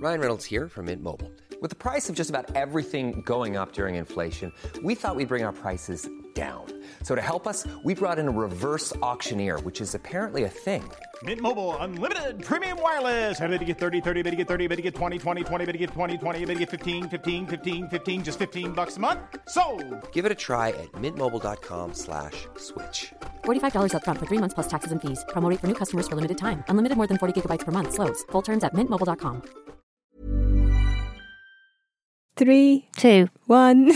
Ryan Reynolds here from Mint Mobile. With the price of just about everything going up during inflation, we thought we'd bring our prices down. So to help us, we brought in a reverse auctioneer, which is apparently a thing. Mint Mobile Unlimited Premium Wireless. How to get 30, 30, bit to get 30, bit to get 20, 20, 20, bit to get 20, 20, bit to get 15, 15, 15, 15, just $15 a month? Sold! Give it a try at mintmobile.com/switch. $45 up front for 3 months plus taxes and fees. Promo rate for new customers for limited time. Unlimited more than 40 gigabytes per month. Slows full terms at mintmobile.com. 3, 2, 1.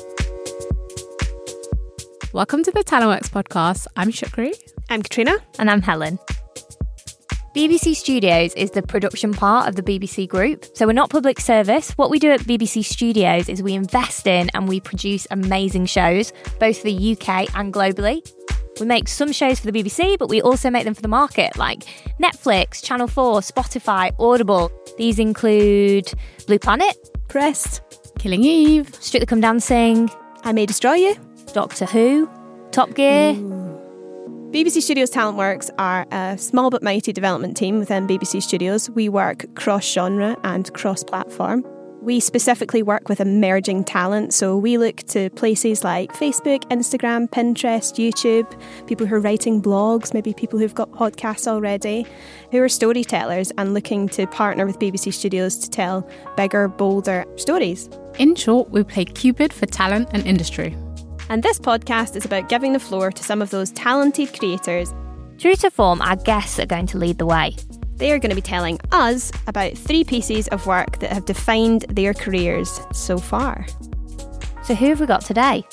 Welcome to the Talentworks podcast. I'm Shukri. I'm Katrina. And I'm Helen. BBC Studios is the production part of the BBC Group. So we're not public service. What we do at BBC Studios is we invest in and we produce amazing shows, both for the UK and globally. We make some shows for the BBC, but we also make them for the market, like Netflix, Channel 4, Spotify, Audible. These include Blue Planet, Pressed, Killing Eve, Strictly Come Dancing, I May Destroy You, Doctor Who, Top Gear. BBC Studios Talentworks are a small but mighty development team within BBC Studios. We work cross-genre and cross-platform. We specifically work with emerging talent, so we look to places like Facebook, Instagram, Pinterest, YouTube, people who are writing blogs, maybe people who've got podcasts already, who are storytellers and looking to partner with BBC Studios to tell bigger, bolder stories. In short, we play Cupid for talent and industry. And this podcast is about giving the floor to some of those talented creators. True to form, our guests are going to lead the way. They are going to be telling us about 3 pieces of work that have defined their careers so far. So who have we got today?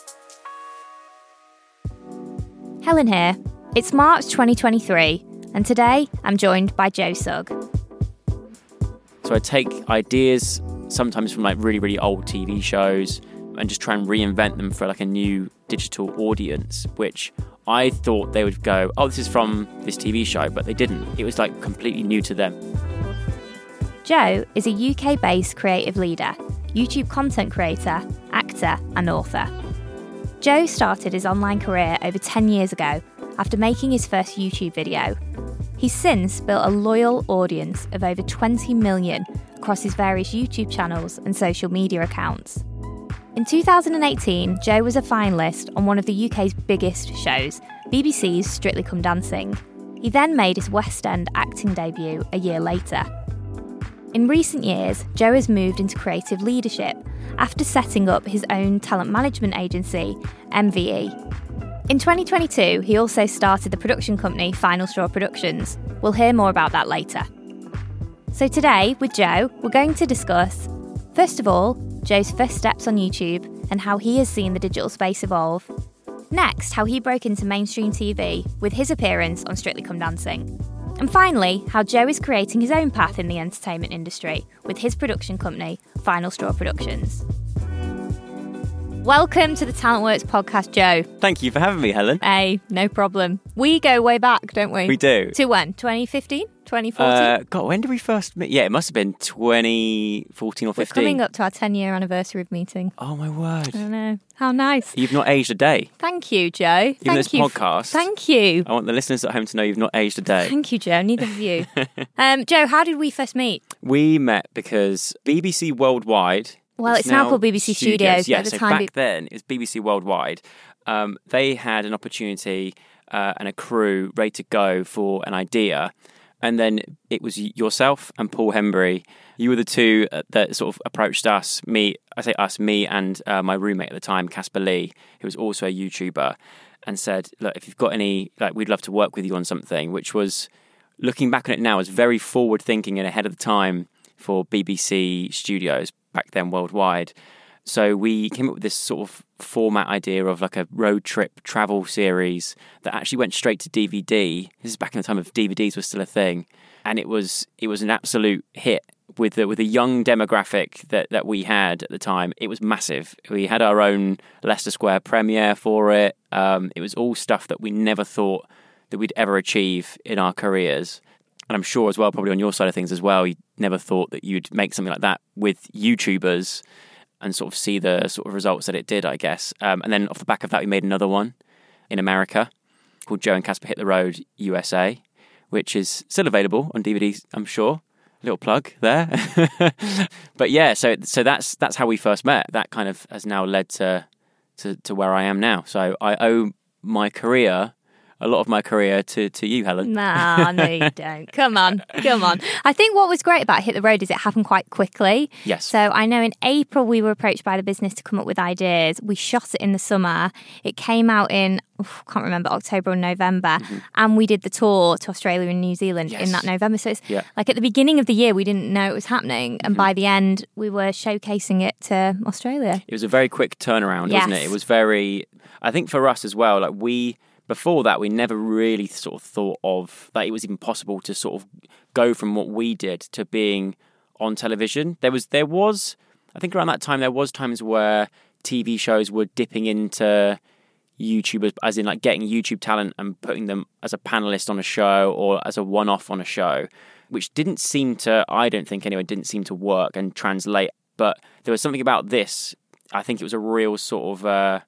Helen here. It's March 2023, and today I'm joined by Joe Sugg. So I take ideas sometimes from like really, really old TV shows and just try and reinvent them for like a new digital audience, which I thought they would go, oh, this is from this TV show, but they didn't. It was like completely new to them. Joe is a UK-based creative leader, YouTube content creator, actor and author. Joe started his online career over 10 years ago after making his first YouTube video. He's since built a loyal audience of over 20 million across his various YouTube channels and social media accounts. In 2018, Joe was a finalist on one of the UK's biggest shows, BBC's Strictly Come Dancing. He then made his West End acting debut a year later. In recent years, Joe has moved into creative leadership after setting up his own talent management agency, MVE. In 2022, he also started the production company Final Straw Productions. We'll hear more about that later. So today, with Joe, we're going to discuss, first of all, Joe's first steps on YouTube and how he has seen the digital space evolve. Next, how he broke into mainstream TV with his appearance on Strictly Come Dancing. And finally, how Joe is creating his own path in the entertainment industry with his production company, Final Straw Productions. Welcome to the Talentworks podcast, Joe. Thank you for having me, Helen. Hey, no problem. We go way back, don't we? We do. To when? 2015? 2014? God, when did we first meet? Yeah, it must have been 2014 or 15. We're coming up to our 10-year anniversary of meeting. Oh, my word. I know. How nice. You've not aged a day. Thank you, Joe. Even this podcast. Thank you. I want the listeners at home to know you've not aged a day. Thank you, Joe. Neither of you. Joe, how did we first meet? We met because BBC Worldwide... Well, it's now called BBC Studios. Yeah, at the so time back then, it was BBC Worldwide. They had an opportunity and a crew ready to go for an idea. And then it was yourself and Paul Hembury. You were the two that sort of approached us, me and my roommate at the time, Casper Lee, who was also a YouTuber, and said, look, if you've got any, we'd love to work with you on something, which was, looking back on it now, was very forward thinking and ahead of the time for BBC Studios, back then worldwide. So we came up with this sort of format idea of like a road trip travel series that actually went straight to DVD. This is back in the time of DVDs was still a thing. And it was an absolute hit with the young demographic that we had at the time. It was massive. We had our own Leicester Square premiere for it. It was all stuff that we never thought that we'd ever achieve in our careers. And I'm sure as well, probably on your side of things as well, you never thought that you'd make something like that with YouTubers and sort of see the sort of results that it did, I guess. And then off the back of that, we made another one in America called Joe and Casper Hit the Road USA, which is still available on DVD, I'm sure. Little plug there. But yeah, so that's how we first met. That kind of has now led to where I am now. So I owe a lot of my career to you, Helen. No, you don't. Come on. I think what was great about Hit the Road is it happened quite quickly. Yes. So I know in April we were approached by the business to come up with ideas. We shot it in the summer. It came out in, I can't remember, October or November. Mm-hmm. And we did the tour to Australia and New Zealand in that November. So it's like at the beginning of the year, we didn't know it was happening. And by the end, we were showcasing it to Australia. It was a very quick turnaround, wasn't it? It was very, I think for us as well, before that, we never really sort of thought of that it was even possible to sort of go from what we did to being on television. There was, I think around that time, there was times where TV shows were dipping into YouTubers, as in like getting YouTube talent and putting them as a panelist on a show or as a one-off on a show, which didn't seem to, I don't think anyway, didn't seem to work and translate. But there was something about this. I think it was a real sort of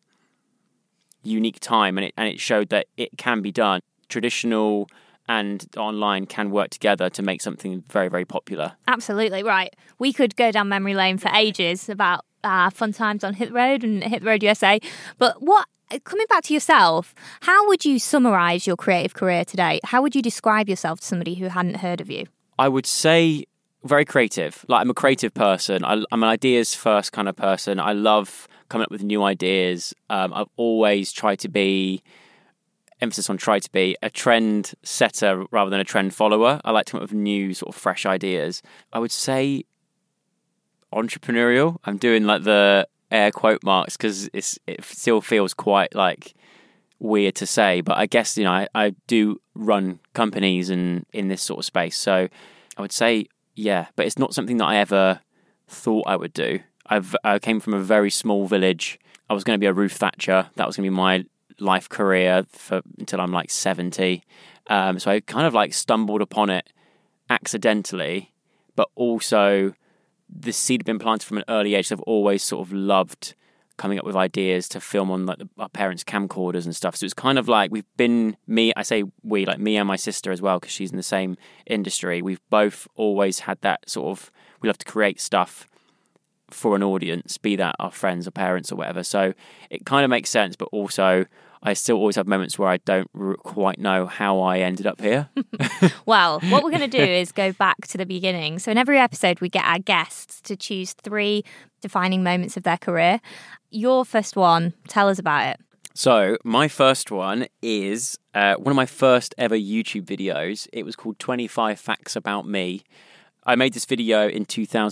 unique time, and it showed that it can be done. Traditional and online can work together to make something very, very popular. Absolutely right. We could go down memory lane for ages about fun times on Hit the Road and Hit the Road USA. But coming back to yourself, how would you summarise your creative career today? How would you describe yourself to somebody who hadn't heard of you? I would say very creative. Like, I'm a creative person. I'm an ideas first kind of person. I love coming up with new ideas. I've always tried to be, emphasis on try to be, a trend setter rather than a trend follower. I like to come up with new sort of fresh ideas. I would say entrepreneurial. I'm doing like the air quote marks because it still feels quite like weird to say, but I guess, you know, I do run companies and in this sort of space. So I would say, yeah, but it's not something that I ever thought I would do. I came from a very small village. I was going to be a roof thatcher. That was going to be my life career until I'm like 70. So I kind of like stumbled upon it accidentally, but also the seed had been planted from an early age. So I've always sort of loved coming up with ideas to film on like our parents' camcorders and stuff. So it's kind of like we've been, I say we, like me and my sister as well, because she's in the same industry. We've both always had that sort of, we love to create stuff for an audience, be that our friends or parents or whatever. So it kind of makes sense, but also I still always have moments where I don't quite know how I ended up here. Well, what we're going to do is go back to the beginning. So in every episode, we get our guests to choose 3 defining moments of their career. Your first one, tell us about it. So my first one is one of my first ever YouTube videos. It was called 25 Facts About Me. I made this video in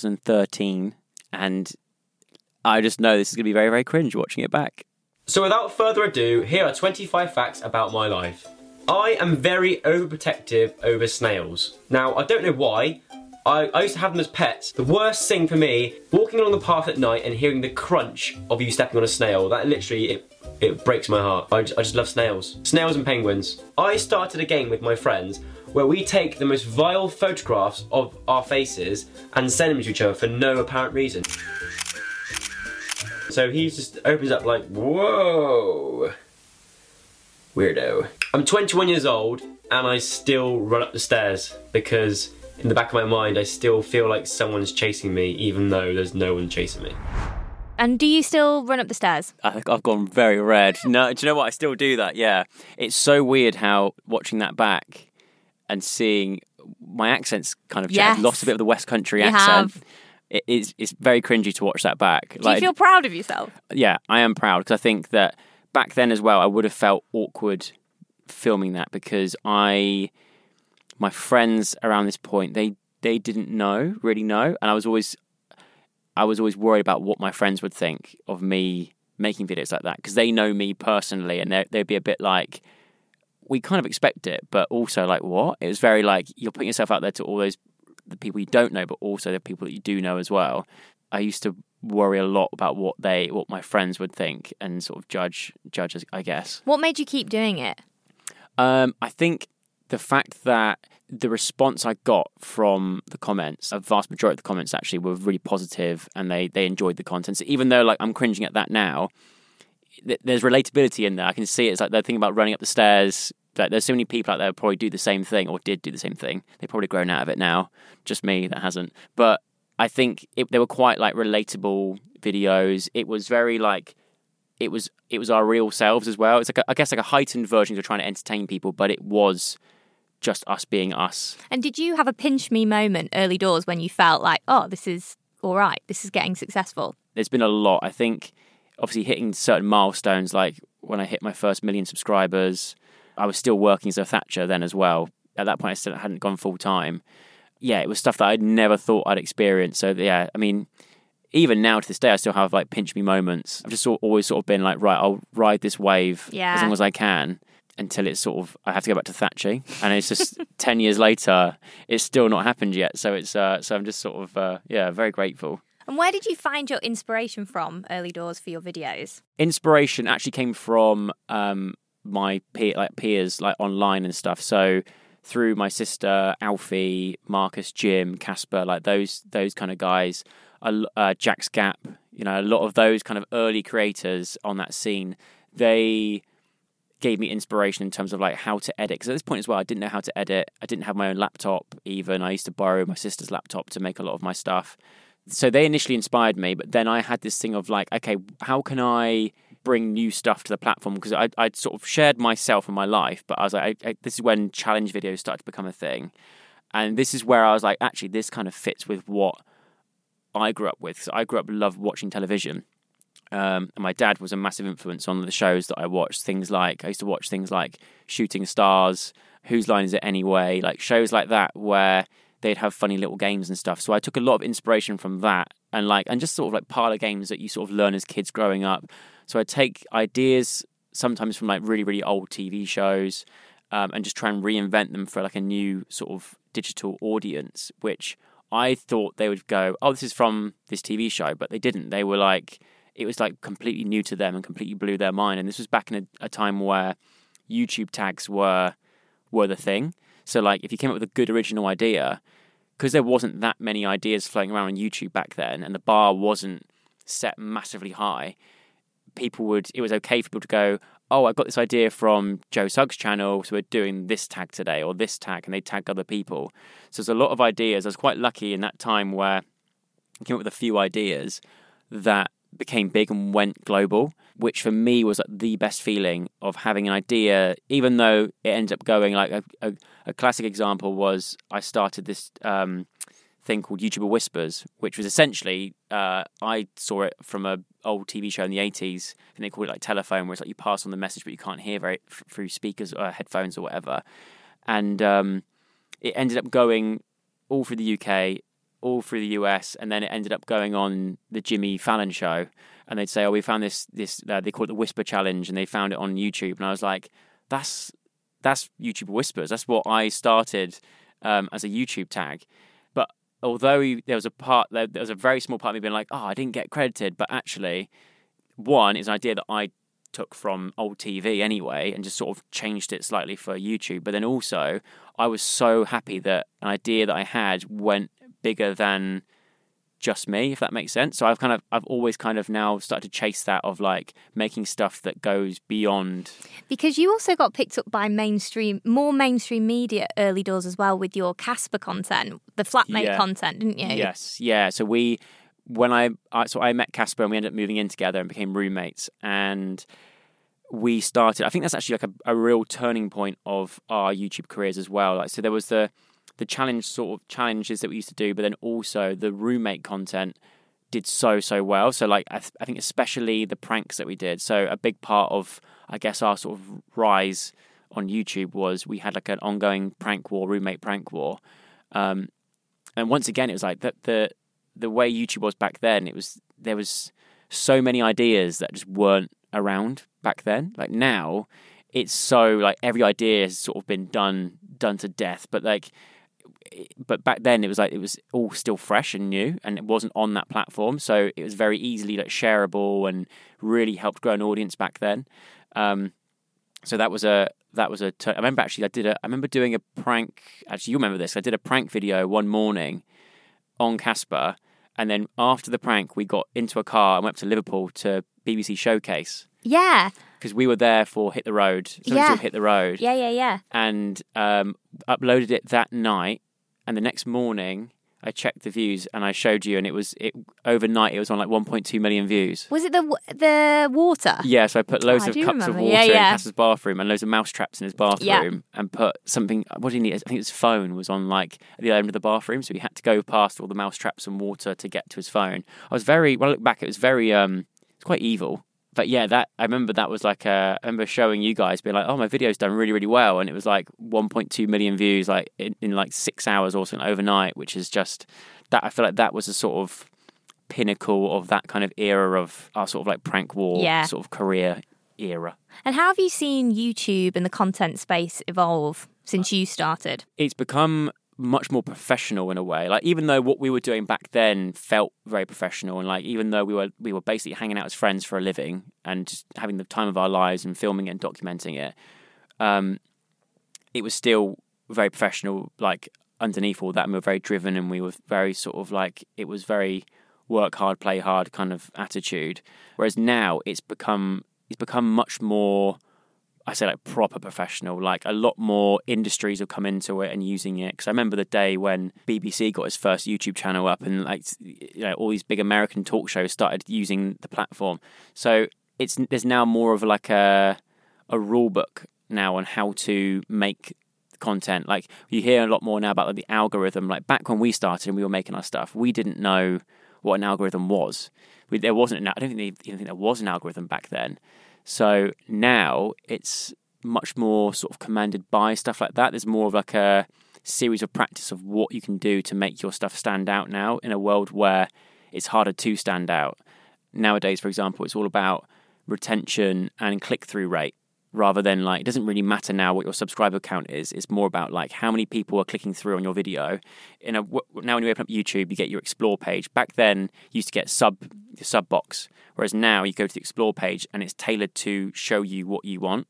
2013, and I just know this is going to be very, very cringe watching it back. So without further ado, here are 25 facts about my life. I am very overprotective over snails. Now, I don't know why. I used to have them as pets. The worst thing for me, walking along the path at night and hearing the crunch of you stepping on a snail, that literally, it breaks my heart. I just love snails. Snails and penguins. I started a game with my friends where we take the most vile photographs of our faces and send them to each other for no apparent reason. So he just opens up like, whoa, weirdo. I'm 21 years old and I still run up the stairs because in the back of my mind I still feel like someone's chasing me even though there's no one chasing me. And do you still run up the stairs? I think I've gone very red. No, do you know what? I still do that, yeah. It's so weird how watching that back and seeing my accent's kind of changed. Yes. I've lost a bit of the West Country accent. Have. It's very cringy to watch that back. Do you feel proud of yourself? Yeah, I am proud because I think that back then as well, I would have felt awkward filming that because my friends around this point, they didn't really know, and I was always worried about what my friends would think of me making videos like that because they know me personally, and they'd be a bit like, we kind of expect it, but also like, what? It was very like you're putting yourself out there to all those the people you don't know, but also the people that you do know as well. I used to worry a lot about what my friends would think and sort of judge, I guess. What made you keep doing it? I think the fact that the response I got from the comments, a vast majority of the comments actually were really positive and they enjoyed the content. So even though like I'm cringing at that now, there's relatability in there. I can see it. It's like the thing about running up the stairs Like, there's so many people out there who probably do the same thing or did do the same thing. They've probably grown out of it now. Just me that hasn't. But I think they were quite like relatable videos. It was very like it was our real selves as well. It's like I guess like a heightened version of trying to entertain people, but it was just us being us. And did you have a pinch me moment early doors when you felt like, oh, this is all right, this is getting successful? There's been a lot. I think obviously hitting certain milestones, like when I hit my first 1 million subscribers. I was still working as a Thatcher then as well. At that point, I still hadn't gone full time. Yeah, it was stuff that I'd never thought I'd experience. So yeah, I mean, even now to this day, I still have like pinch me moments. I've just always sort of been like, right, I'll ride this wave as long as I can until it's sort of, I have to go back to Thatching. And it's just 10 years later, it's still not happened yet. So it's, so I'm just sort of, very grateful. And where did you find your inspiration from early doors for your videos? Inspiration actually came from, my peers like online and stuff. So through my sister, Alfie, Marcus, Jim, Casper, like those kind of guys, Jack's Gap, you know, a lot of those kind of early creators on that scene, they gave me inspiration in terms of like how to edit. Because at this point as well, I didn't know how to edit. I didn't have my own laptop even. I used to borrow my sister's laptop to make a lot of my stuff. So they initially inspired me, but then I had this thing of like, okay, how can I bring new stuff to the platform? Because I'd sort of shared myself and my life, but I was like, this is when challenge videos started to become a thing. And this is where I was like, actually, this kind of fits with what I grew up with. So I grew up loved watching television. And my dad was a massive influence on the shows that I watched. I used to watch things like Shooting Stars, Whose Line Is It Anyway? Like shows like that where they'd have funny little games and stuff. So I took a lot of inspiration from that and just sort of like parlor games that you sort of learn as kids growing up. So I take ideas sometimes from like really, really old TV shows and just try and reinvent them for like a new sort of digital audience, which I thought they would go, oh, this is from this TV show, but they didn't. They were like, it was like completely new to them and completely blew their mind. And this was back in a time where YouTube tags were the thing. So like if you came up with a good original idea, because there wasn't that many ideas floating around on YouTube back then and the bar wasn't set massively high, it was okay for people to go, oh, I got this idea from Joe Suggs' channel, so we're doing this tag today or this tag, and they tag other people. So there's a lot of ideas. I was quite lucky in that time where I came up with a few ideas that became big and went global, which for me was like the best feeling of having an idea, even though it ended up going like a classic example was I started this thing called YouTuber Whispers, which was essentially I saw it from a old TV show in the 80s, and they called it like telephone, where it's like you pass on the message but you can't hear through speakers or headphones or whatever. And it ended up going all through the UK, all through the US, and then it ended up going on the Jimmy Fallon show, and they'd say, oh, we found this they call it the Whisper Challenge, and they found it on YouTube, and I was like, that's YouTuber Whispers. That's what I started as a YouTube tag. But although there was a very small part of me being like, oh, I didn't get credited, but actually, one is an idea that I took from old TV anyway and just sort of changed it slightly for YouTube. But then also, I was so happy that an idea that I had went bigger than just me, if that makes sense. So I've always kind of now started to chase that of like making stuff that goes beyond. Because you also got picked up by more mainstream media early doors as well with your Casper content, the flatmate content, didn't you? Yes, yeah. So I met Casper and we ended up moving in together and became roommates, and we started. I think that's actually like a real turning point of our YouTube careers as well. Like, so there was the challenges that we used to do, but then also the roommate content did so well. So like I think especially the pranks that we did. So a big part of, I guess, our sort of rise on YouTube was we had like an ongoing roommate prank war. And once again, it was like the way YouTube was back then. There was so many ideas that just weren't around back then. Like now, it's so like every idea has sort of been done to death, but back then it was all still fresh and new, and it wasn't on that platform, so it was very easily like shareable and really helped grow an audience back then. So that was a I remember actually I remember doing a prank. Actually, you remember this? I did a prank video one morning on Casper, and then after the prank, we got into a car and went up to Liverpool to BBC Showcase. Yeah. Because we were there for Hit the Road. Hit the Road. Yeah. And uploaded it that night. And the next morning, I checked the views and I showed you, and overnight it was on like 1.2 million views. Was it the water? Yeah, so I put loads of cups of water in Cass's bathroom and loads of mouse traps in his bathroom, and put something. What did he need? I think his phone was on like at the end of the bathroom, so he had to go past all the mouse traps and water to get to his phone. When I look back, it was very it's quite evil. But yeah, I remember that was like I remember showing you guys being like, oh, my video's done really, really well. And it was like 1.2 million views like in like 6 hours or something overnight, which is just that. I feel like that was a sort of pinnacle of that kind of era of our sort of like prank war sort of career era. And how have you seen YouTube and the content space evolve since you started? It's become much more professional in a way. Like, even though what we were doing back then felt very professional, and like even though we were basically hanging out as friends for a living and just having the time of our lives and filming it and documenting it, it was still very professional. Like underneath all that, and we were very driven, and we were very sort of like, it was very work hard, play hard kind of attitude. Whereas now it's become much more, I say, like proper professional. Like a lot more industries have come into it and using it. Because I remember the day when BBC got its first YouTube channel up, and like, you know, all these big American talk shows started using the platform. So there's now more of like a rule book now on how to make content. Like you hear a lot more now about like the algorithm. Like back when we started and we were making our stuff, we didn't know what an algorithm was. I don't think there was an algorithm back then. So now it's much more sort of commanded by stuff like that. There's more of like a series of practice of what you can do to make your stuff stand out now in a world where it's harder to stand out. Nowadays, for example, it's all about retention and click-through rate, rather than like, it doesn't really matter now what your subscriber count is. It's more about like how many people are clicking through on your video. Now when you open up YouTube, you get your explore page. Back then you used to get the sub box, whereas now you go to the explore page and it's tailored to show you what you want.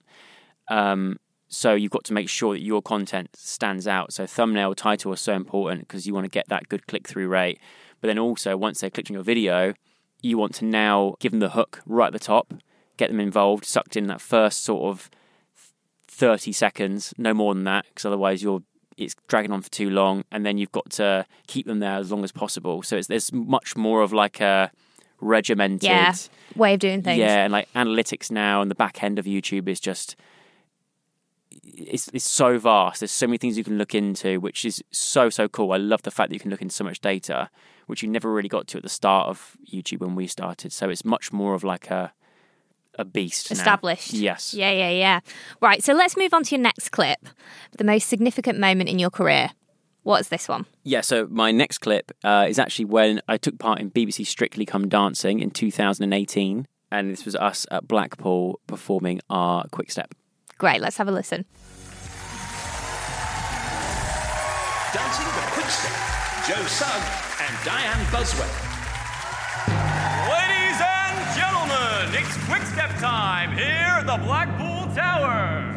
So you've got to make sure that your content stands out. So thumbnail, title are so important because you want to get that good click-through rate. But then also, once they've clicked on your video, you want to now give them the hook right at the top, get them involved, sucked in that first sort of 30 seconds, no more than that, because otherwise it's dragging on for too long, and then you've got to keep them there as long as possible. So there's much more of like a regimented way of doing things. Yeah, and like analytics now, and the back end of YouTube is just, it's so vast. There's so many things you can look into, which is so cool. I love the fact that you can look into so much data, which you never really got to at the start of YouTube when we started. So it's much more of like a beast established now. Yes. Yeah. Right, so let's move on to your next clip, the most significant moment in your career. What's this one? Yeah, so my next clip is actually when I took part in BBC Strictly Come Dancing in 2018, and this was us at Blackpool performing our Quick Step. Great, let's have a listen. Dancing the Quick Step, Joe Sugg and Diane Buswell. Ladies and gentlemen, it's Quick Step time here at the Blackpool Tower.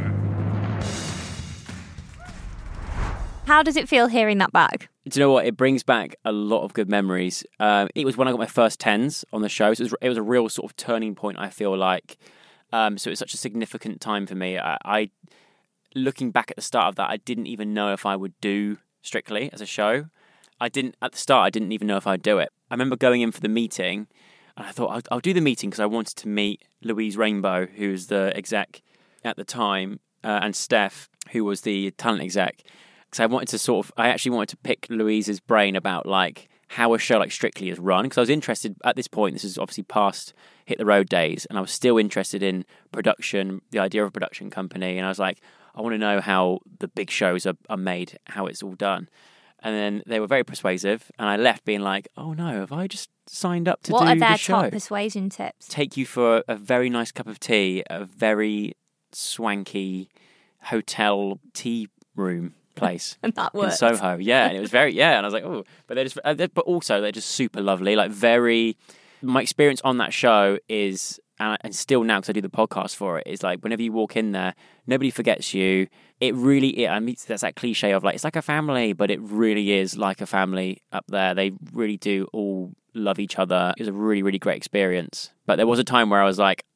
How does it feel hearing that back? Do you know what? It brings back a lot of good memories. It was when I got my first tens on the show. So it was a real sort of turning point, I feel like. So it's such a significant time for me. I looking back at the start of that, I didn't even know if I would do Strictly as a show. At the start, I didn't even know if I'd do it. I remember going in for the meeting, and I thought, I'll do the meeting because I wanted to meet Louise Rainbow, who was the exec at the time, and Steph, who was the talent exec. Because I actually wanted to pick Louise's brain about like how a show like Strictly is run. Because I was interested at this point. This is obviously past Hit the Road days, and I was still interested in production, the idea of a production company. And I was like, I want to know how the big shows are made, how it's all done. And then they were very persuasive, and I left being like, oh no, have I just signed up to do the show? What are their top persuasion tips? Take you for a very nice cup of tea at a very swanky hotel tea room place. And that worked. In Soho. Yeah, and it was very, and I was like, oh, but they're just super lovely. Like my experience on that show is, and still now, because I do the podcast for it, is like whenever you walk in there, nobody forgets you. It really, I mean, that's that cliche of like, it's like a family, but it really is like a family up there. They really do all love each other. It was a really, really great experience. But there was a time where I was like,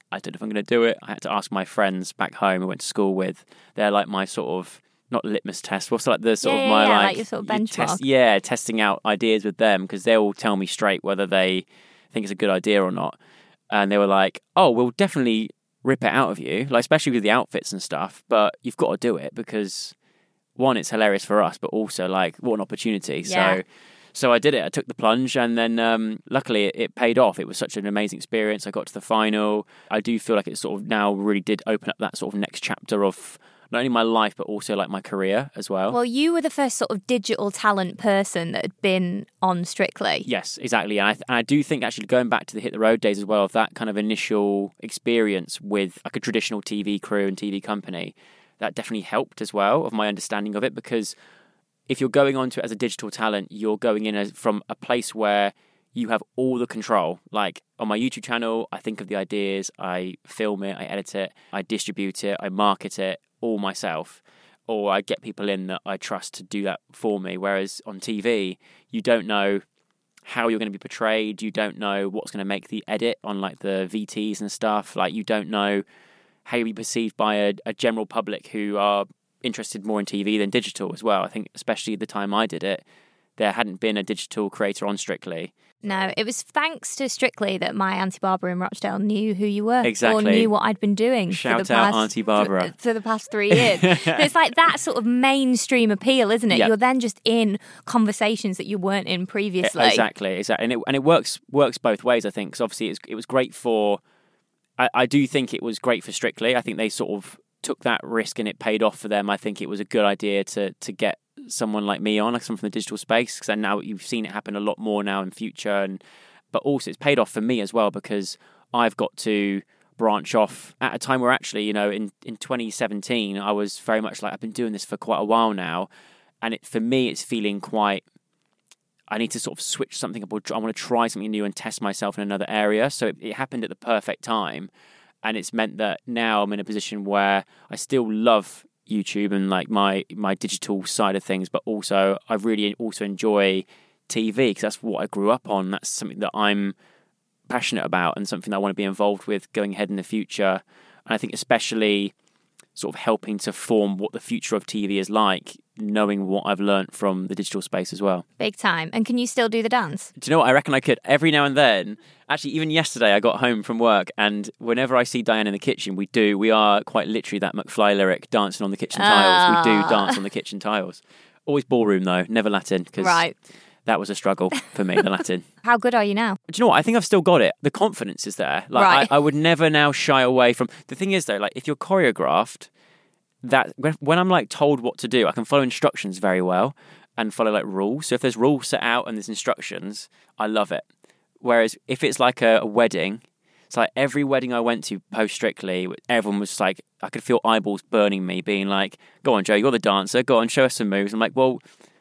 I don't know if I'm going to do it. I had to ask my friends back home I went to school with. They're like my sort of, not litmus test, what's like the sort of my like your sort of benchmark. Testing out ideas with them, because they'll tell me straight whether they think it's a good idea or not. And they were like, oh, we'll definitely rip it out of you, like especially with the outfits and stuff, but you've got to do it because, one, it's hilarious for us, but also like what an opportunity. Yeah. So I did it. I took the plunge, and then luckily it paid off. It was such an amazing experience. I got to the final. I do feel like it sort of now really did open up that sort of next chapter of not only my life, but also like my career as well. Well, you were the first sort of digital talent person that had been on Strictly. Yes, exactly. And I do think actually going back to the Hit the Road days as well, of that kind of initial experience with like a traditional TV crew and TV company, that definitely helped as well of my understanding of it, because if you're going on to it as a digital talent, you're going in from a place where you have all the control. Like on my YouTube channel, I think of the ideas, I film it, I edit it, I distribute it, I market it all myself, or I get people in that I trust to do that for me. Whereas on TV, you don't know how you're going to be portrayed. You don't know what's going to make the edit on like the VTs and stuff. Like you don't know how you'll be perceived by a general public who are interested more in TV than digital as well. I think especially at the time I did it, there hadn't been a digital creator on Strictly. No, it was thanks to Strictly that my Auntie Barbara in Rochdale knew who you were. Exactly. Or knew what I'd been doing. Shout out Auntie Barbara. For the past 3 years. It's like that sort of mainstream appeal, isn't it? Yep. You're then just in conversations that you weren't in previously. Exactly. And it works both ways, I think, because obviously it was great for... I do think it was great for Strictly. I think they sort of took that risk and it paid off for them. I think it was a good idea to get someone like me on, like someone from the digital space, because now you've seen it happen a lot more now in future, but also it's paid off for me as well, because I've got to branch off at a time where actually, in 2017 I was very much like, I've been doing this for quite a while now, and for me it's feeling quite, I need to sort of switch something up, or I want to try something new and test myself in another area. So it happened at the perfect time, and it's meant that now I'm in a position where I still love YouTube and like my digital side of things, but also I really also enjoy TV, because that's what I grew up on. That's something that I'm passionate about and something that I want to be involved with going ahead in the future. And I think especially sort of helping to form what the future of TV is like, knowing what I've learnt from the digital space as well. Big time. And can you still do the dance? Do you know what? I reckon I could every now and then. Actually, even yesterday I got home from work, and whenever I see Diane in the kitchen, we are quite literally that McFly lyric, dancing on the kitchen tiles. We do dance on the kitchen tiles. Always ballroom though, never Latin, because that was a struggle for me, the Latin. How good are you now? Do you know what? I think I've still got it. The confidence is there. Like I would never now shy away from... The thing is though, like if you're choreographed, that when I'm like told what to do, I can follow instructions very well and follow like rules. So if there's rules set out and there's instructions, I love it. Whereas if it's like a wedding, it's like every wedding I went to post Strictly, everyone was like, I could feel eyeballs burning me, being like, go on Joe, you're the dancer, go on, show us some moves. I'm like, well,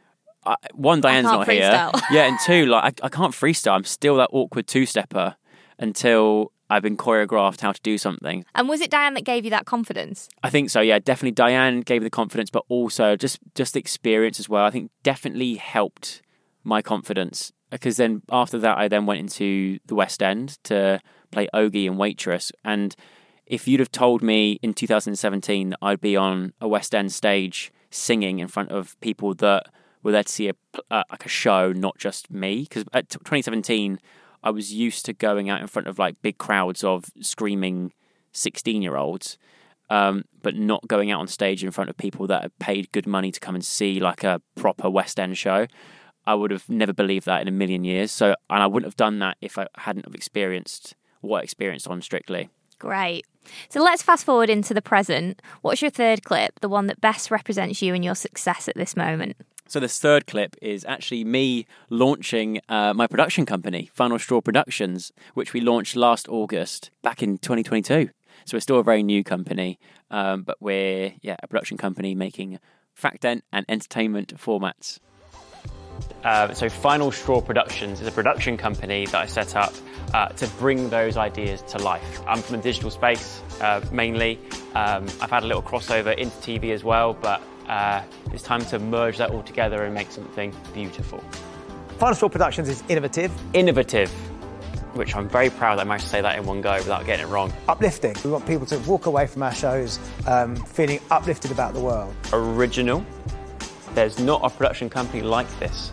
one, Diane's not here. Yeah, and two, like I can't freestyle. I'm still that awkward two-stepper until I've been choreographed how to do something. And was it Diane that gave you that confidence? I think so, yeah. Definitely Diane gave me the confidence, but also just the experience as well. I think definitely helped my confidence, because then after that I then went into the West End to play Ogie and Waitress. And if you'd have told me in 2017 that I'd be on a West End stage singing in front of people that were there to see a show, not just me, because at 2017 I was used to going out in front of like big crowds of screaming 16-year-olds, but not going out on stage in front of people that had paid good money to come and see like a proper West End show. I would have never believed that in a million years. And I wouldn't have done that if I hadn't have experienced what I experienced on Strictly. Great. So let's fast forward into the present. What's your third clip, the one that best represents you and your success at this moment? So this third clip is actually me launching my production company, Final Straw Productions, which we launched last August back in 2022. So we're still a very new company, but we're a production company making fact-ent and entertainment formats. So Final Straw Productions is a production company that I set up to bring those ideas to life. I'm from the digital space mainly. I've had a little crossover into TV as well, but it's time to merge that all together and make something beautiful. Final Straw Productions is innovative. Innovative. which I'm very proud that I managed to say that in one go without getting it wrong. Uplifting. We want people to walk away from our shows feeling uplifted about the world. Original. There's not a production company like this.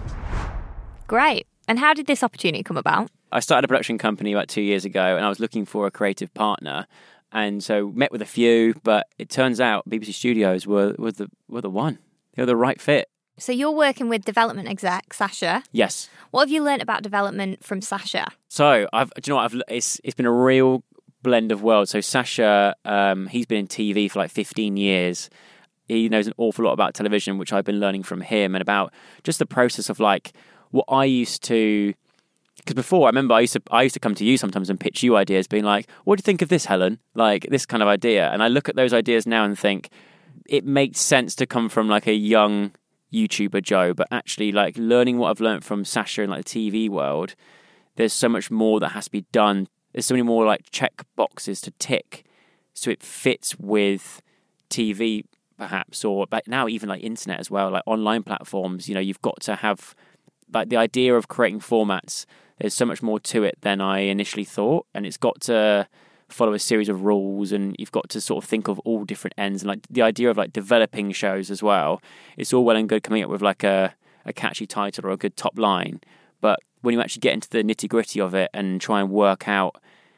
Great. And how did this opportunity come about? I started a production company about 2 years ago, and I was looking for a creative partner. And so met with a few, but it turns out BBC Studios were the one. They were the right fit. So you're working with development exec Sasha. Yes. What have you learnt about development from Sasha? So it's been a real blend of worlds. So Sasha, he's been in TV for like 15 years. He knows an awful lot about television, which I've been learning from him, and about just the process of like what I used to. Because before, I remember I used to come to you sometimes and pitch you ideas, being like, "What do you think of this, Helen? Like this kind of idea." And I look at those ideas now and think it makes sense to come from like a young YouTuber Joe, but actually like learning what I've learned from Sasha in like the TV world, there's so much more that has to be done. There's so many more like check boxes to tick, so it fits with TV. Perhaps, or but now even like internet as well, like online platforms, you've got to have like the idea of creating formats. There's so much more to it than I initially thought, and it's got to follow a series of rules, and you've got to sort of think of all different ends, and like the idea of like developing shows as well. It's all well and good coming up with like a catchy title or a good top line, but when you actually get into the nitty gritty of it and try and work out,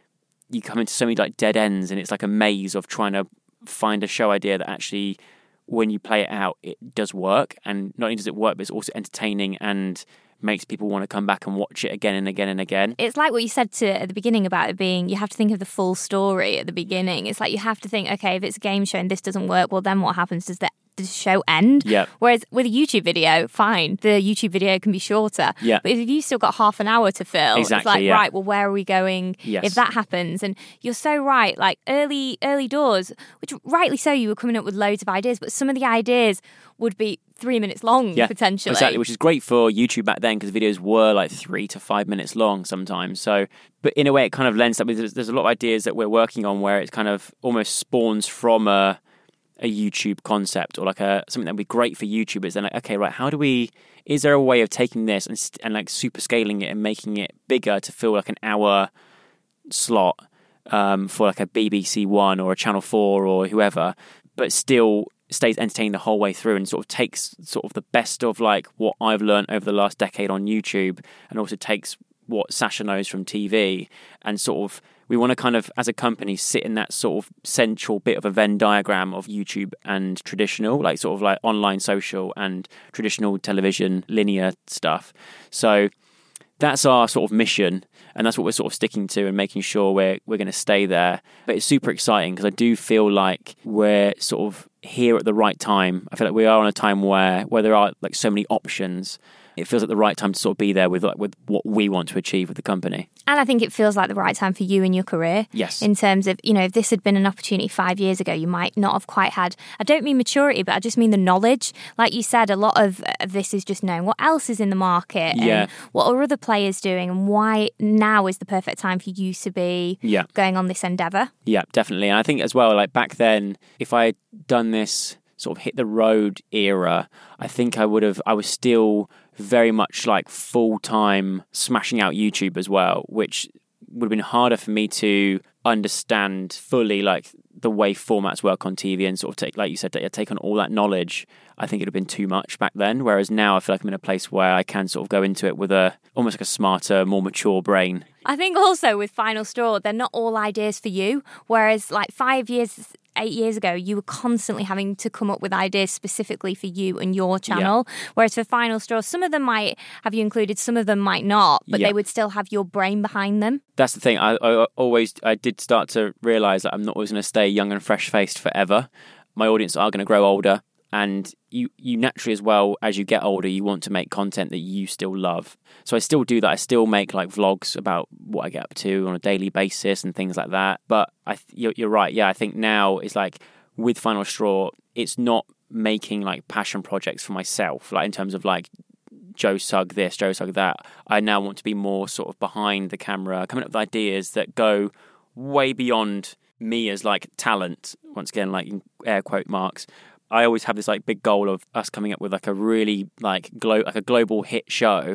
you come into so many like dead ends, and it's like a maze of trying to find a show idea that actually, when you play it out, it does work. And not only does it work, but it's also entertaining and makes people want to come back and watch it again and again and again. It's like what you said at the beginning about it being, you have to think of the full story at the beginning. It's like you have to think, okay, if it's a game show and this doesn't work, well, then what happens? Does the show end? Yeah. Whereas with a YouTube video, fine, the YouTube video can be shorter. Yeah. But if you've still got half an hour to fill, exactly, it's like, yeah. right, well, where are we going if that happens? And you're so right, like early doors, which rightly so, you were coming up with loads of ideas, but some of the ideas would be 3 minutes long, potentially. Exactly, which is great for YouTube back then, because videos were like 3 to 5 minutes long sometimes. So, but in a way, it kind of lends that. There's a lot of ideas that we're working on where it kind of almost spawns from a YouTube concept, or like something that would be great for YouTubers. Then like, okay, right, is there a way of taking this and like super scaling it and making it bigger to fill like an hour slot for like a BBC One or a Channel 4 or whoever, but still stays entertaining the whole way through, and sort of takes sort of the best of like what I've learned over the last decade on YouTube, and also takes what Sasha knows from TV, and sort of we want to kind of, as a company, sit in that sort of central bit of a Venn diagram of YouTube and traditional, like sort of like online social and traditional television linear stuff. So that's our sort of mission, and that's what we're sort of sticking to and making sure we're going to stay there. But it's super exciting because I do feel like we're sort of here at the right time. I feel like we are on a time where there are like so many options. It feels like the right time to sort of be there with what we want to achieve with the company. And I think it feels like the right time for you in your career. Yes. In terms of, if this had been an opportunity 5 years ago, you might not have quite had, I don't mean maturity, but I just mean the knowledge. Like you said, a lot of this is just knowing what else is in the market and what are other players doing, and why now is the perfect time for you to be going on this endeavour. Yeah, definitely. And I think as well, like back then, if I had done this sort of hit the road era, I think I was still very much like full-time smashing out YouTube as well, which would have been harder for me to understand fully like the way formats work on TV, and sort of take, like you said, take on all that knowledge. I think it would have been too much back then, whereas now I feel like I'm in a place where I can sort of go into it with almost like a smarter, more mature brain. I think also with Final Straw, they're not all ideas for you, whereas like 8 years ago, you were constantly having to come up with ideas specifically for you and your channel. Whereas for Final Straw, some of them might have you included, some of them might not, but they would still have your brain behind them. That's the thing. I did start to realise that I'm not always going to stay young and fresh-faced forever. My audience are going to grow older, and you naturally, as well, as you get older, you want to make content that you still love. So I still do that. I still make like vlogs about what I get up to on a daily basis and things like that. But you're right. Yeah, I think now it's like with Final Straw, it's not making like passion projects for myself, like in terms of like Joe Sugg this, Joe Sugg that. I now want to be more sort of behind the camera, coming up with ideas that go way beyond me as like talent. Once again, like in air quote marks. I always have this like big goal of us coming up with like a really like a global hit show,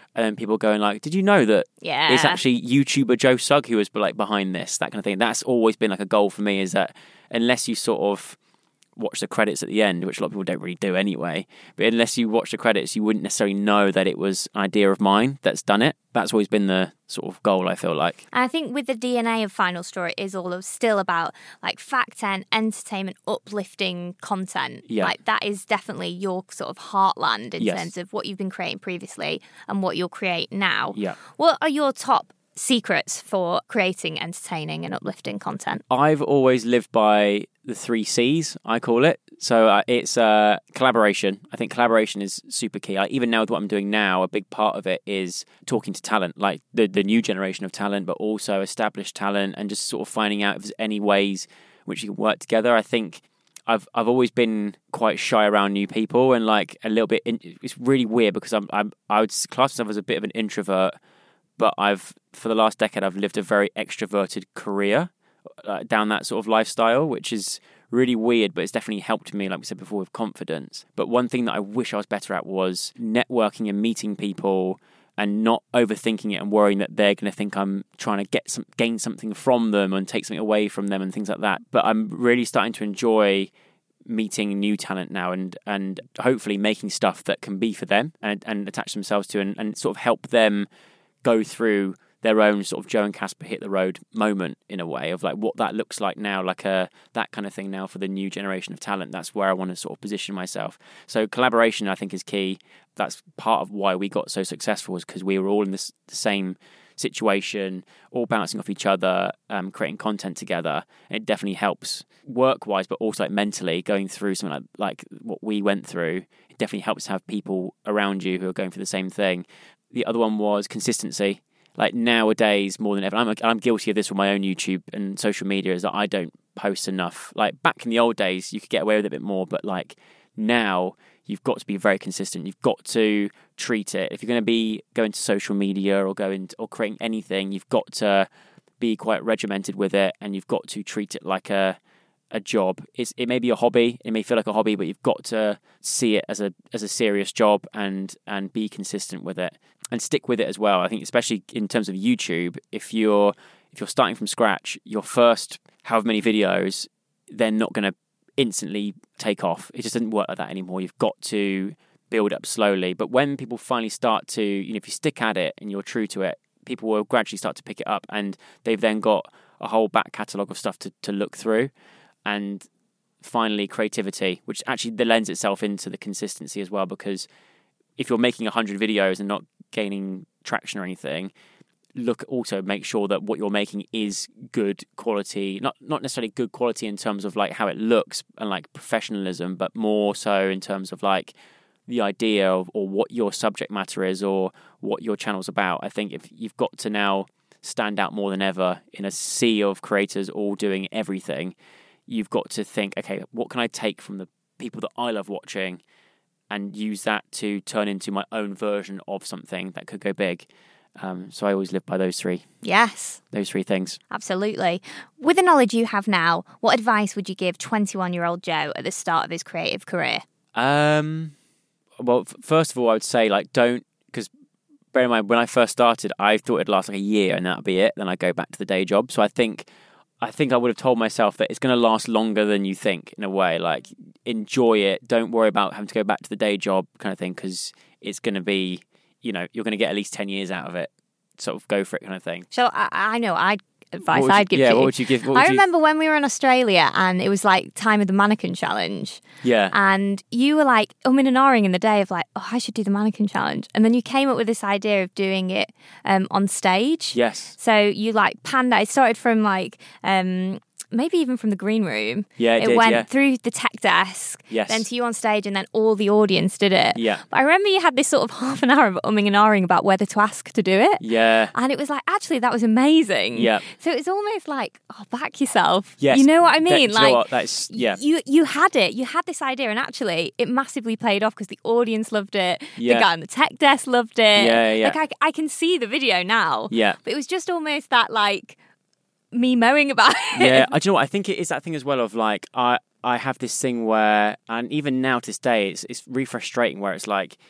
and then people going like, did you know that Yeah. it's actually YouTuber Joe Sugg who was like behind this, that kind of thing. That's always been like a goal for me, is that unless you sort of watch the credits at the end, which a lot of people don't really do anyway, but unless you watch the credits, you wouldn't necessarily know that it was an idea of mine that's done it. That's always been the sort of goal, I feel like. And I think with the DNA of Final Straw, it is all still about like fact and entertainment, uplifting content. Yeah. Like that is definitely your sort of heartland in Yes. terms of what you've been creating previously and what you'll create now. Yeah. What are your top secrets for creating entertaining and uplifting content? I've always lived by the 3 C's, I call it. So it's collaboration. I think collaboration is super key. Even now with what I'm doing now, a big part of it is talking to talent, like the new generation of talent, but also established talent, and just sort of finding out if there's any ways which you can work together. I think I've always been quite shy around new people, and like a little bit. It's really weird because I would class myself as a bit of an introvert, but for the last decade I've lived a very extroverted career down that sort of lifestyle, which is really weird, but it's definitely helped me, like we said before, with confidence. But one thing that I wish I was better at was networking and meeting people, and not overthinking it and worrying that they're going to think I'm trying to gain something from them and take something away from them and things like that. But I'm really starting to enjoy meeting new talent now, and hopefully making stuff that can be for them and attach themselves to, and sort of help them go through their own sort of Joe and Casper hit the road moment, in a way, of like what that looks like now, like that kind of thing now for the new generation of talent. That's where I want to sort of position myself. So collaboration, I think, is key. That's part of why we got so successful, is because we were all in the same situation, all bouncing off each other, creating content together. And it definitely helps work-wise, but also like mentally, going through something like what we went through. It definitely helps to have people around you who are going through the same thing. The other one was consistency. Like nowadays, more than ever, I'm guilty of this with my own YouTube and social media, is that I don't post enough. Like back in the old days, you could get away with it a bit more, but like now, you've got to be very consistent. You've got to treat it. If you're going to be going to social media or creating anything, you've got to be quite regimented with it, and you've got to treat it like a job. It may be a hobby, it may feel like a hobby, but you've got to see it as a serious job and be consistent with it and stick with it as well. I think especially in terms of YouTube, if you're starting from scratch, your first however many videos, they're not going to instantly take off. It just doesn't work like that anymore. You've got to build up slowly. But when people finally start to, if you stick at it and you're true to it, people will gradually start to pick it up, and they've then got a whole back catalogue of stuff to look through. And finally, creativity, which actually lends itself into the consistency as well, because if you're making 100 videos and not gaining traction or anything, make sure that what you're making is good quality, not necessarily good quality in terms of like how it looks and like professionalism, but more so in terms of like the idea of, or what your subject matter is, or what your channel's about. I think if you've got to now stand out more than ever in a sea of creators all doing everything, you've got to think, okay, what can I take from the people that I love watching and use that to turn into my own version of something that could go big. So I always live by those three. Yes. Those three things. Absolutely. With the knowledge you have now, what advice would you give 21-year-old Joe at the start of his creative career? Well, first of all, I would say, like, don't, because bear in mind, when I first started, I thought it'd last like a year and that'd be it. Then I'd go back to the day job. So I think I would have told myself that it's going to last longer than you think, in a way. Like, enjoy it. Don't worry about having to go back to the day job kind of thing, because it's going to be, you're going to get at least 10 years out of it. Sort of go for it kind of thing. So I know advice I'd give you. Yeah, what would you give? I remember when we were in Australia and it was like time of the mannequin challenge. Yeah. And you were like umming and ahhing in the day of like, oh, I should do the mannequin challenge. And then you came up with this idea of doing it on stage. Yes. So you like panned out. It started from like maybe even from the green room. Yeah, it did, went through the tech desk, yes, then to you on stage, and then all the audience did it. Yeah. But I remember you had this sort of half an hour of umming and ahhing about whether to ask to do it. Yeah. And it was like, actually, that was amazing. Yeah. So it's almost like, oh, back yourself. Yes. You know what I mean? You know what? That's, yeah. You had it. You had this idea, and actually, it massively played off because the audience loved it. Yeah. The guy on the tech desk loved it. Yeah, yeah. Like, I can see the video now. Yeah. But it was just almost that, like, me mowing about it. Yeah, do you know what? I think it is that thing as well of like, I have this thing where, and even now to this day, it's really frustrating where it's like,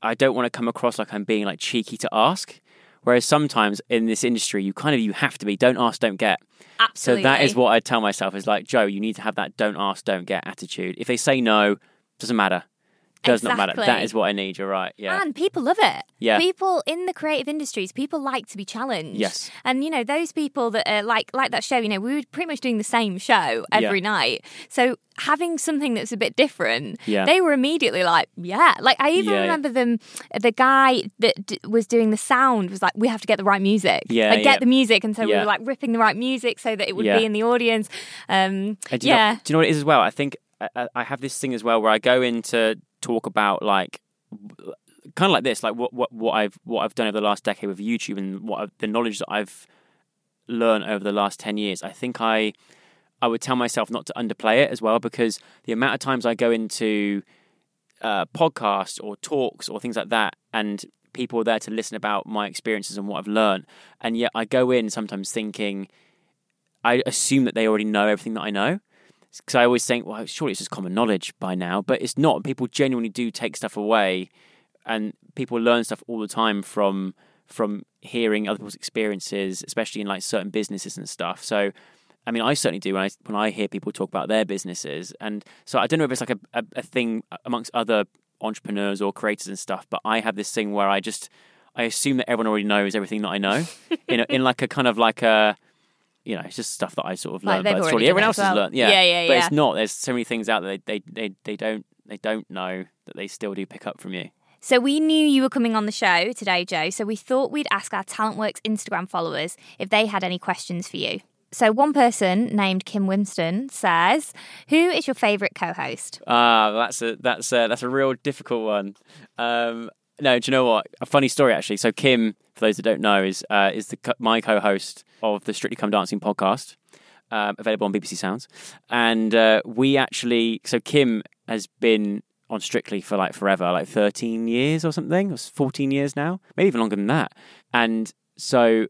I don't want to come across like I'm being like cheeky to ask. Whereas sometimes in this industry, you have to be. Don't ask, don't get. Absolutely. So that is what I tell myself is like, Joe, you need to have that don't ask, don't get attitude. If they say no, doesn't matter. Does not matter. That is what I need. You're right. Yeah. And people love it. Yeah. People in the creative industries, people like to be challenged. Yes. And, those people that are like that show, we were pretty much doing the same show every night. So having something that's a bit different, they were immediately like, yeah. Like, I even remember the guy that was doing the sound was like, we have to get the right music. Get the music. And so we were like ripping the right music so that it would be in the audience. Do you know what it is as well? I think I have this thing as well where I go into talk about like kind of like this, like what I've done over the last decade with YouTube and the knowledge that I've learned over the last 10 years. I think I would tell myself not to underplay it as well, because the amount of times I go into podcasts or talks or things like that, and people are there to listen about my experiences and what I've learned, and yet I go in sometimes thinking I assume that they already know everything that I know. Because I always think, well, surely it's just common knowledge by now, but it's not. People genuinely do take stuff away, and people learn stuff all the time from hearing other people's experiences, especially in like certain businesses and stuff. So, I mean, I certainly do when I hear people talk about their businesses, and so I don't know if it's like a thing amongst other entrepreneurs or creators and stuff, but I have this thing where I assume that everyone already knows everything that I know, in like a kind of like a. It's just stuff that I sort of learned, but surely everyone else has learned. Yeah. But it's not. There's so many things out there they don't know that they still do pick up from you. So we knew you were coming on the show today, Joe, so we thought we'd ask our TalentWorks Instagram followers if they had any questions for you. So one person named Kim Winston says, "Who is your favourite co-host?" That's a real difficult one. No, do you know what? A funny story actually. So Kim, for those that don't know, is my co-host of the Strictly Come Dancing podcast, available on BBC Sounds. And so Kim has been on Strictly for like forever, like 13 years or something, or 14 years now, maybe even longer than that. And so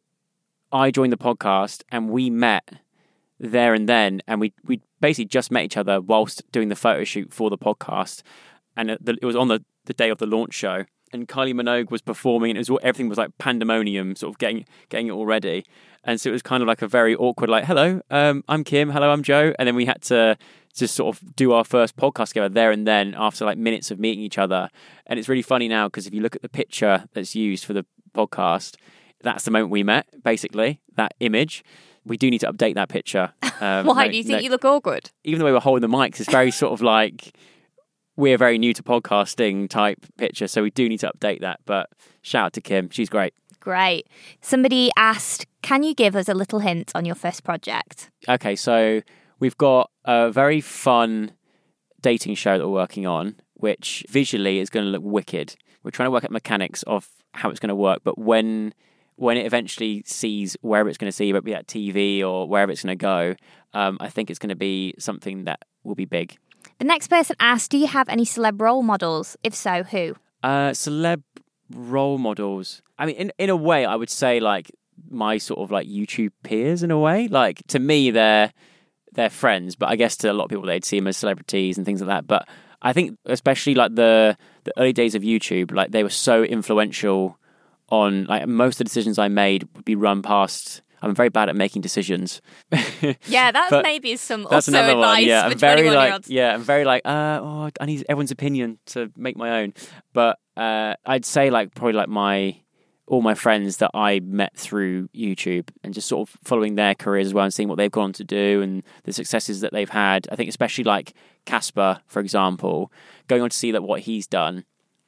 I joined the podcast and we met there and then, and we basically just met each other whilst doing the photo shoot for the podcast. And it was on the day of the launch show. And Kylie Minogue was performing, and everything was like pandemonium, sort of getting it all ready. And so it was kind of like a very awkward, like, hello, I'm Kim, hello, I'm Joe. And then we had to just sort of do our first podcast together there and then after like minutes of meeting each other. And it's really funny now because if you look at the picture that's used for the podcast, that's the moment we met, basically, that image. We do need to update that picture. Why do you think you look awkward? Even the way we're holding the mics, it's very sort of like... We're very new to podcasting type picture, so we do need to update that. But shout out to Kim. She's great. Great. Somebody asked, can you give us a little hint on your first project? Okay, so we've got a very fun dating show that we're working on, which visually is going to look wicked. We're trying to work out mechanics of how it's going to work, but when it eventually sees wherever it's going to see, whether it be at TV or wherever it's going to go, I think it's going to be something that will be big. The next person asked, do you have any celeb role models? If so, who? Celeb role models. I mean, in a way, I would say like my sort of like YouTube peers in a way. Like to me, they're friends, but I guess to a lot of people, they'd see them as celebrities and things like that. But I think especially like the early days of YouTube, like they were so influential on like most of the decisions I made would be run past. I'm very bad at making decisions. Yeah, that's maybe some that's also another advice one. Yeah, for I'm very 21-year-olds. I'm very like, I need everyone's opinion to make my own. But I'd say like probably like all my friends that I met through YouTube and just sort of following their careers as well and seeing what they've gone on to do and the successes that they've had. I think especially like Casper, for example, going on to see that what he's done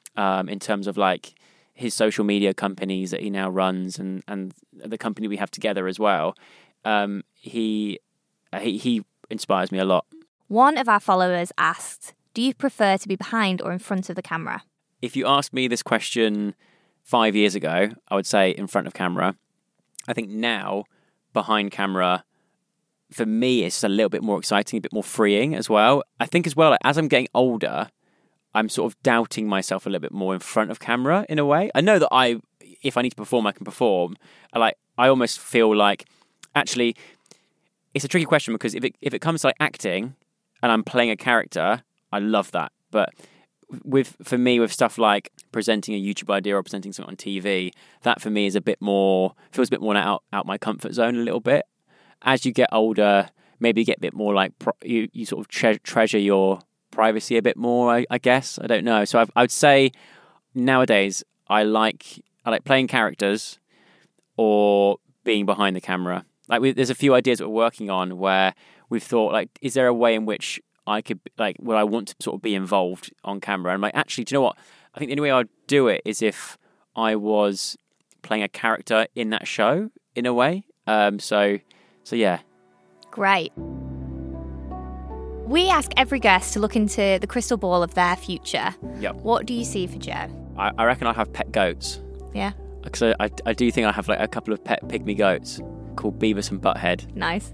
in terms of like his social media companies that he now runs and the company we have together as well. He inspires me a lot. One of our followers asked, do you prefer to be behind or in front of the camera? If you asked me this question 5 years ago, I would say in front of camera. I think now, behind camera, for me, it's just a little bit more exciting, a bit more freeing as well. I think as well, like, as I'm getting older, I'm sort of doubting myself a little bit more in front of camera in a way. I know that if I need to perform, I can perform. I almost feel like, actually, it's a tricky question because if it comes to like acting and I'm playing a character, I love that. But for me, with stuff like presenting a YouTube idea or presenting something on TV, that for me is feels a bit more out my comfort zone a little bit. As you get older, maybe you get a bit more like you sort of treasure your privacy a bit more, I guess. I don't know. So I would say nowadays I like playing characters or being behind the camera. Like there's a few ideas that we're working on where we've thought, like, is there a way in which I could, like, would I want to sort of be involved on camera? And I'm like, actually, do you know what? I think the only way I'd do it is if I was playing a character in that show, in a way. So yeah. Great. We ask every guest to look into the crystal ball of their future. Yep. What do you see for Joe? I reckon I have pet goats. Yeah. Because I do think I have like a couple of pet pygmy goats called Beavis and Butthead. Nice.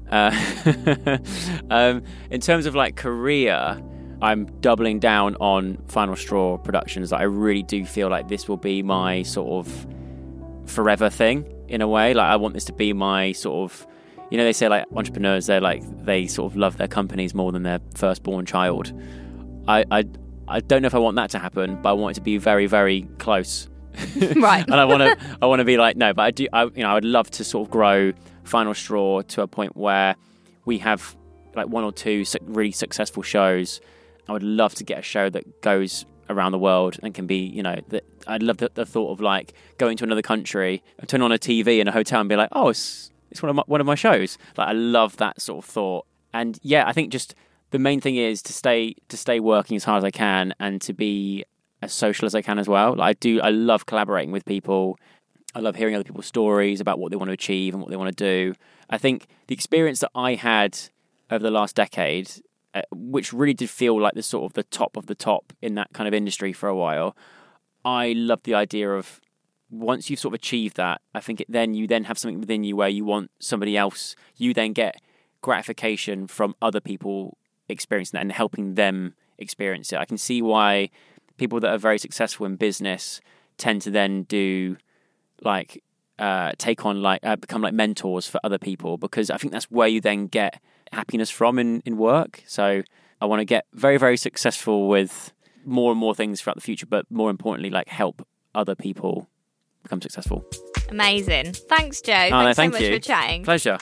In terms of like career, I'm doubling down on Final Straw Productions. I really do feel like this will be my sort of forever thing in a way. Like I want this to be my sort of, you know, they say like entrepreneurs, they sort of love their companies more than their firstborn child. I don't know if I want that to happen, but I want it to be very, very close. Right. And I want to be like, no, but I would love to sort of grow Final Straw to a point where we have like one or two really successful shows. I would love to get a show that goes around the world and can be, you know, that I'd love the thought of like going to another country and turn on a TV in a hotel and be like, oh, it's one of my shows. Like I love that sort of thought. And yeah, I think just the main thing is to stay working as hard as I can and to be as social as I can as well. Like I love collaborating with people. I love hearing other people's stories about what they want to achieve and what they want to do. I think the experience that I had over the last decade, which really did feel like the sort of the top of the top in that kind of industry for a while, I love the idea of once you've sort of achieved that, I think you then have something within you where you want somebody else, you then get gratification from other people experiencing that and helping them experience it. I can see why people that are very successful in business tend to then do like take on like become like mentors for other people, because I think that's where you then get happiness from in work. So I want to get very, very successful with more and more things throughout the future, but more importantly, like help other people become successful. Amazing. Thanks, Joe. Thanks so much for chatting. Pleasure.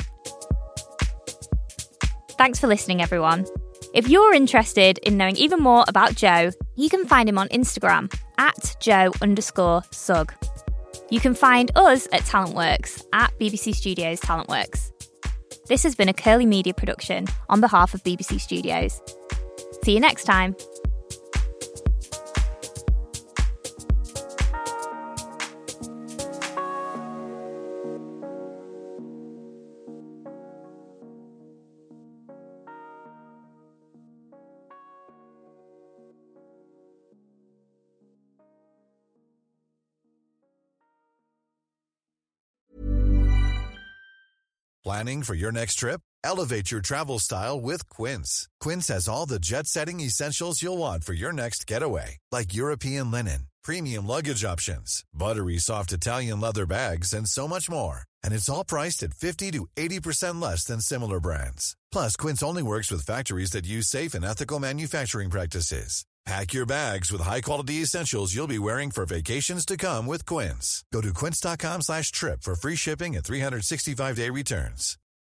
Thanks for listening, everyone. If you're interested in knowing even more about Joe, you can find him on Instagram @Joe_Sugg. You can find us at Talentworks at BBC Studios Talentworks. This has been a Curly Media production on behalf of BBC Studios. See you next time. Planning for your next trip? Elevate your travel style with Quince. Quince has all the jet-setting essentials you'll want for your next getaway, like European linen, premium luggage options, buttery soft Italian leather bags, and so much more. And it's all priced at 50 to 80% less than similar brands. Plus, Quince only works with factories that use safe and ethical manufacturing practices. Pack your bags with high-quality essentials you'll be wearing for vacations to come with Quince. Go to quince.com/trip for free shipping and 365-day returns.